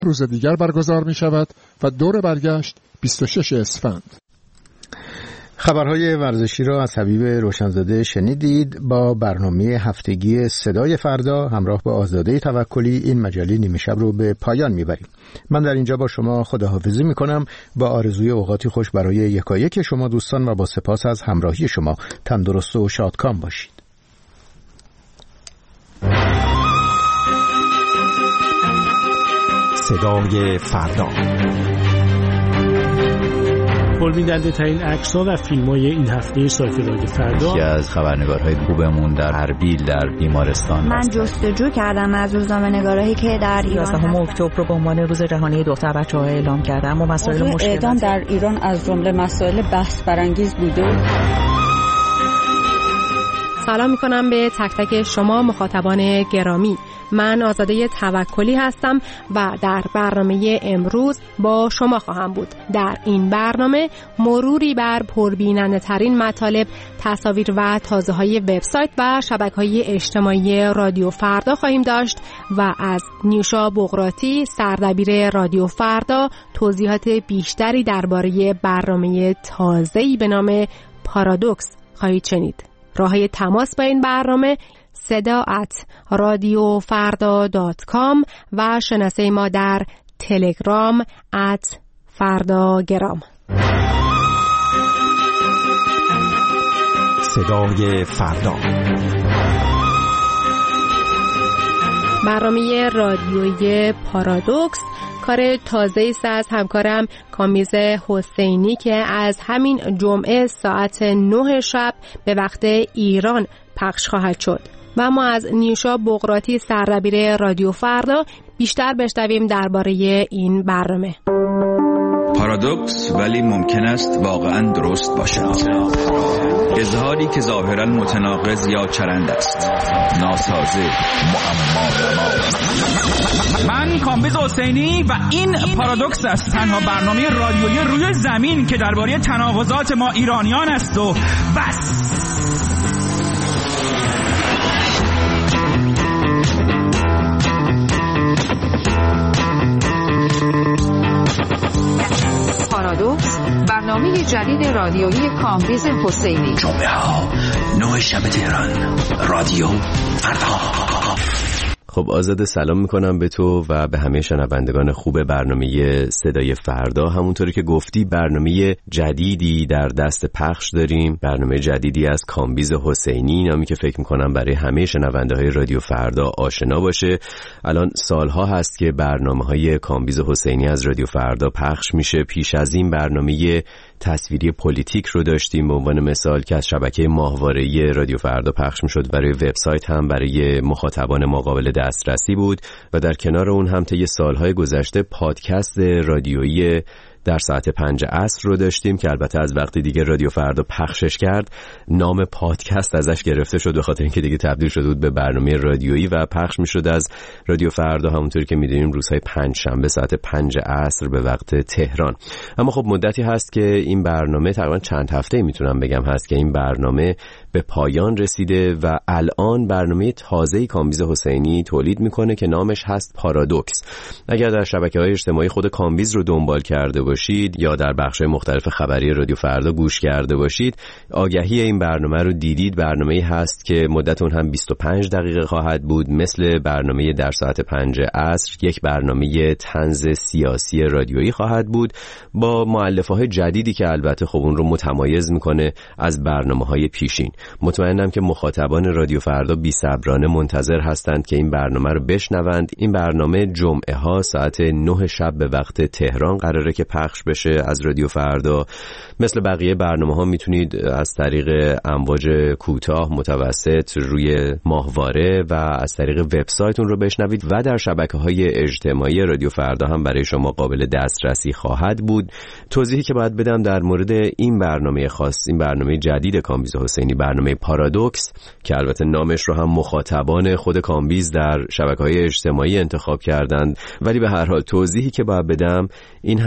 روز دیگر برگزار می شود و دور برگشت 26 اسفند. خبرهای ورزشی را از حبیب روشنزاده شنیدید. با برنامه هفتگی صدای فردا همراه با آزاده توکلی این مجله نیمه شب رو به پایان میبریم. من در اینجا با شما خداحافظی میکنم با آرزوی اوقاتی خوش برای یکایک شما دوستان و با سپاس از همراهی شما. تندرست و شادکام باشید. صدای فردا. پربیننده ترین عکس‌ها و فیلم‌های این هفته سایت رادیو فردا. یکی از خبرنگارهای خوبمون در اربیل در بیمارستان. من جستجو کردم از روزنامه‌نگارایی که در ایران 11 اکتبر رو به عنوان روز جهانی دختر بچه‌ها اعلام کردم و مسائل مشکل اعدام در ایران از جمله مسائل بحث برانگیز بوده. سلام میکنم به تک تک شما مخاطبان گرامی. من آزاده توکلی هستم و در برنامه امروز با شما خواهم بود. در این برنامه مروری بر پربیننده ترین مطالب، تصاویر و تازه های وبسایت و شبکه‌های اجتماعی رادیو فردا خواهیم داشت و از نیوشا بغراتی سردبیر رادیو فردا توضیحات بیشتری درباره برنامه تازه‌ای به نام پارادوکس خواهید شنید. راههای تماس با این برنامه seda@radiofarda.com و شناسه ما در تلگرام @فردا-گرام. صدای فردا. برنامه رادیویی پارادوکس کار تازه‌ای است از همکارم کامیز حسینی که از همین جمعه ساعت 9 شب به وقت ایران پخش خواهد شد و ما از نیوشا بغراتی سردبیر رادیو فردا بیشتر بشنویم درباره این برنامه. پارادوکس ولی ممکن است واقعا درست باشد. اظهاری که ظاهرا متناقض یا چرند است، ناسازه، معما. من کامبیز حسینی و این پارادوکس است، تنها برنامه رادیویی روی زمین که درباره تناقضات ما ایرانیان است و بس. پارادوکس، برنامه جدید رادیویی کامبیز حسینی. جمعه ها 9 شب تهران، رادیو فردا. خب آزاده، سلام میکنم به تو و به همه شنوندگان خوب برنامه صدای فردا. همونطوری که گفتی برنامه جدیدی در دست پخش داریم، برنامه جدیدی از کامبیز حسینی، نامی که فکر میکنم برای همه شنونده های رادیو فردا آشنا باشه. الان سالها هست که برنامه های کامبیز حسینی از رادیو فردا پخش میشه. پیش از این برنامه تصویری پلیتیک رو داشتیم به عنوان مثال که از شبکه ماهواره‌ای رادیو فردا پخش میشد، برای وبسایت هم برای مخاطبان ما قابل دسترسی بود و در کنار اون هم طی سالهای گذشته پادکست رادیویی در ساعت 5 عصر رو داشتیم که البته از وقتی دیگه رادیو فردا پخشش کرد نام پادکست ازش گرفته شد به خاطر اینکه دیگه تبدیل شده بود به برنامه رادیویی و پخش میشد از رادیو فردا همونطوری که میدونیم روزهای 5 شنبه ساعت 5 عصر به وقت تهران. اما خب مدتی هست که این برنامه، تقریبا چند هفته میتونم بگم هست که این برنامه به پایان رسیده و الان برنامه تازه‌ای کامبیز حسینی تولید میکنه که نامش هست پارادوکس. اگر در شبکه‌های اجتماعی خود کامبیز رو دنبال کرده باشید یا در بخش‌های مختلف خبری رادیو فردا گوش کرده باشید، آگهی این برنامه رو دیدید. برنامه‌ای هست که مدت اون هم 25 دقیقه خواهد بود، مثل برنامه در ساعت 5 عصر یک برنامه طنز سیاسی رادیویی خواهد بود با مؤلفه‌های جدیدی که البته خب اون رو متمایز میکنه از برنامه‌های پیشین. مطمئنم که مخاطبان رادیو فردا بی‌صبرانه منتظر هستند که این برنامه رو بشنوند. این برنامه جمعه ها ساعت 9 شب به وقت تهران قراره که پخش بشه از رادیو فردا. مثل بقیه برنامه ها میتونید از طریق امواج کوتاه، متوسط، روی ماهواره و از طریق وبسایت اون رو بشنوید و در شبکه‌های اجتماعی رادیو فردا هم برای شما قابل دسترسی خواهد بود. توضیحی که باید بدم در مورد این برنامه خاص، این برنامه جدید کامبیز حسینی، برنامه پارادوکس که البته نامش رو هم مخاطبان خود کامبیز در شبکه‌های اجتماعی انتخاب کردند، ولی به هر حال توضیحی که باید بدم این هست که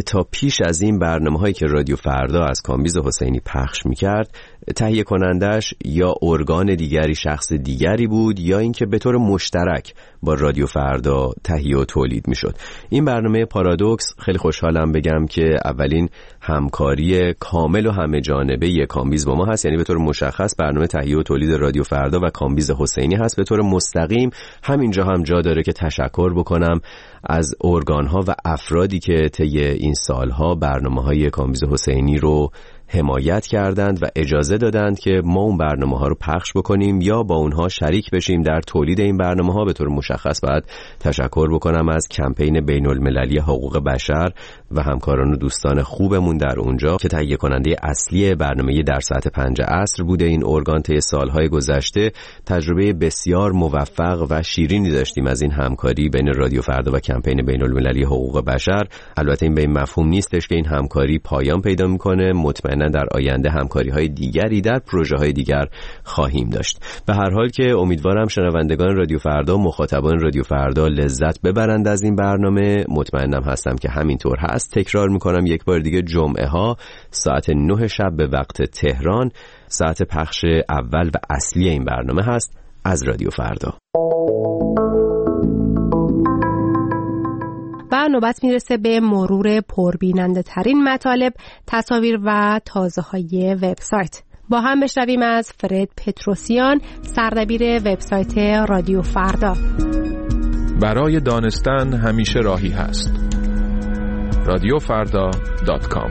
تا پیش از این برنامه‌هایی که رادیو فردا از کامبیز حسینی پخش می‌کرد تهیه کنندش یا ارگان دیگری، شخص دیگری بود، یا اینکه به طور مشترک با رادیو فردا تهیه و تولید میشد. این برنامه پارادوکس خیلی خوشحالم بگم که اولین همکاری کامل و همه جانبه کامبیز با ما هست، یعنی به طور مشخص برنامه تهیه و تولید رادیو فردا و کامبیز حسینی هست. به طور مستقیم همینجا هم جا داره که تشکر بکنم از ارگان‌ها و افرادی که طی این سالها برنامه‌های کامبیز حسینی رو حمایت کردند و اجازه دادند که ما اون برنامه‌ها رو پخش بکنیم یا با اونها شریک بشیم در تولید این برنامه‌ها. به طور مشخص باید تشکر بکنم از کمپین بین‌المللی حقوق بشر و همکاران و دوستان خوبمون در اونجا که تهیه کننده اصلی برنامه در ساعت 5 عصر بوده. این ارگان طی سالهای گذشته تجربه بسیار موفق و شیرینی داشتیم از این همکاری بین رادیو فردا و کمپین بین‌المللی حقوق بشر. البته این به این مفهوم نیستش که این همکاری پایان پیدا می‌کنه. مطمئناً در آینده همکاری‌های دیگری در پروژه‌های دیگر خواهیم داشت. به هر حال که امیدوارم شنوندگان رادیو فردا، مخاطبان رادیو فردا لذت ببرند از این برنامه. مطمئنم هستم که همینطور هست. تکرار می‌کنم یک بار دیگه جمعه‌ها ساعت 9 شب به وقت تهران ساعت پخش اول و اصلی این برنامه هست از رادیو فردا. و نوبت میرسه به مرور پربیننده ترین مطالب، تصاویر و تازه های وبسایت. با هم بشنویم از فرد پتروسیان، سردبیر وبسایت رادیو فردا. برای دانستن همیشه راهی هست. radiofarda.com.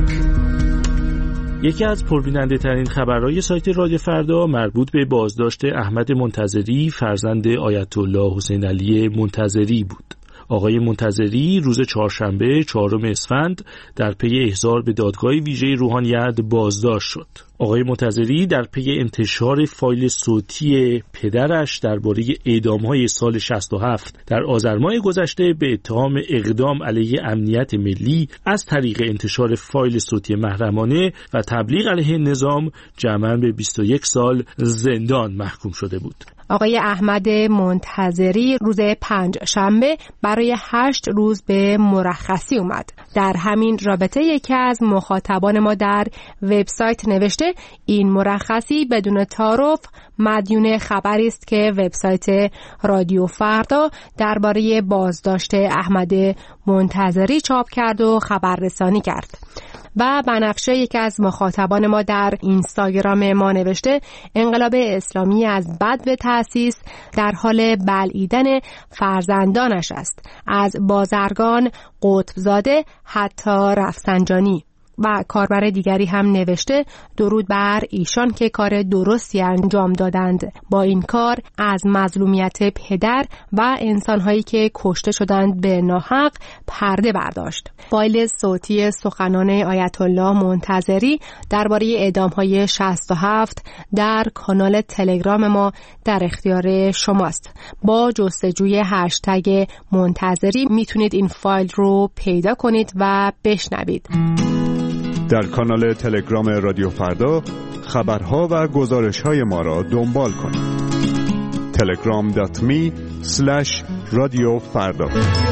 یکی از پربیننده ترین خبرهای سایت رادیو فردا مربوط به بازداشت احمد منتظری، فرزند آیت الله حسین علی منتظری بود. آقای منتظری روز چهارشنبه 4 اسفند در پی احضار به دادگاه ویژه روحانیت بازداشت شد. آقای منتظری در پی انتشار فایل صوتی پدرش درباره اعدام‌های سال 67 در آذر ماه گذشته به اتهام اقدام علیه امنیت ملی از طریق انتشار فایل صوتی محرمانه و تبلیغ علیه نظام جمعاً به 21 سال زندان محکوم شده بود. آقای احمد منتظری روز 5 شنبه برای 8 روز به مرخصی اومد. در همین رابطه یکی از مخاطبان ما در وبسایت نوشته این مرخصی بدون تعارف مدیون خبری است که وبسایت رادیو فردا درباره بازداشت احمد منتظری چاپ کرد و خبررسانی کرد. و بنفشه یکی از مخاطبان ما در اینستاگرام ما نوشته انقلاب اسلامی از بد به تأسیس در حال بلعیدن فرزندانش است، از بازرگان، قطبزاده حتی رفسنجانی. و کاربر دیگری هم نوشته درود بر ایشان که کار درستی انجام دادند، با این کار از مظلومیت پدر و انسانهایی که کشته شدند به ناحق پرده برداشت. فایل صوتی سخنان آیت الله منتظری درباره اعدام‌های 67 در کانال تلگرام ما در اختیار شماست. با جستجوی هشتگ منتظری میتونید این فایل رو پیدا کنید و بشنوید. در کانال تلگرام رادیو فردا خبرها و گزارش‌های ما را دنبال کنید. telegram.me/radiofarda.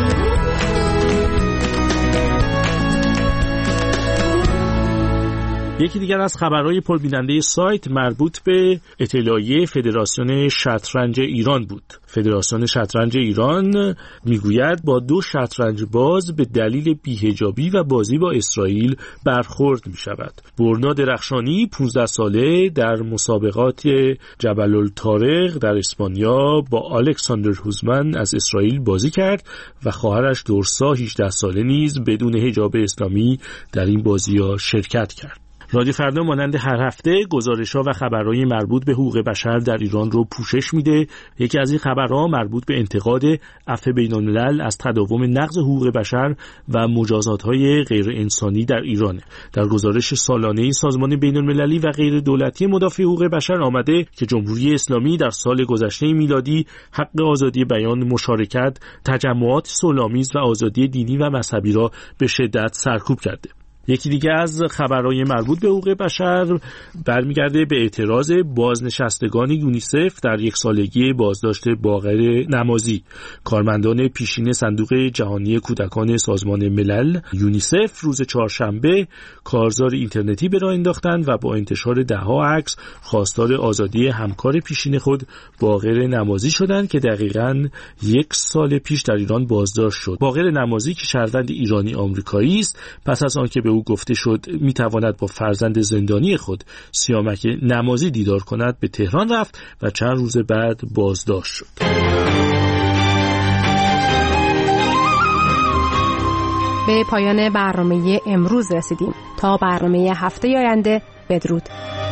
یکی دیگر از خبرهای پربیننده سایت مربوط به اطلاعیه فدراسیون شطرنج ایران بود. فدراسیون شطرنج ایران میگوید با 2 شطرنج باز به دلیل بی‌حجابی و بازی با اسرائیل برخورد می شود. برنا درخشانی 15 ساله در مسابقات جبل الطارق در اسپانیا با الکساندر هوزمن از اسرائیل بازی کرد و خواهرش دورسا 18 ساله نیز بدون حجاب اسلامی در این بازی‌ها شرکت کرد. رادیو فردا مانند هر هفته گزارش‌ها و خبرهای مربوط به حقوق بشر در ایران رو پوشش میده. یکی از این خبرها مربوط به انتقاد عفو بین‌الملل از تداوم نقض حقوق بشر و مجازات‌های غیر انسانی در ایران. در گزارش سالانه سازمان بین‌المللی و غیر دولتی مدافع حقوق بشر آمده که جمهوری اسلامی در سال گذشته میلادی حق آزادی بیان، مشارکت، تجمعات صلح‌آمیز و آزادی دینی و مذهبی را به شدت سرکوب کرده. یکی دیگه از خبرهای مربوط به حقوق بشر برمیگرده به اعتراض بازنشستگان یونیسف در 1 سالگی بازداشت باقر نمازی. کارمندان پیشین صندوق جهانی کودکان سازمان ملل یونیسف روز چهارشنبه کارزار اینترنتی به راه انداختند و با انتشار ده‌ها عکس خواستار آزادی همکار پیشین خود باقر نمازی شدند که دقیقاً 1 سال پیش در ایران بازداشت شد. باقر نمازی که شهروند ایرانی آمریکایی است، پس از آنکه به او گفته شد میتواند با فرزند زندانی خود سیامک نمازی دیدار کند به تهران رفت و چند روز بعد بازداشت شد. به پایان برنامه امروز رسیدیم. تا برنامه هفته آینده بدرود.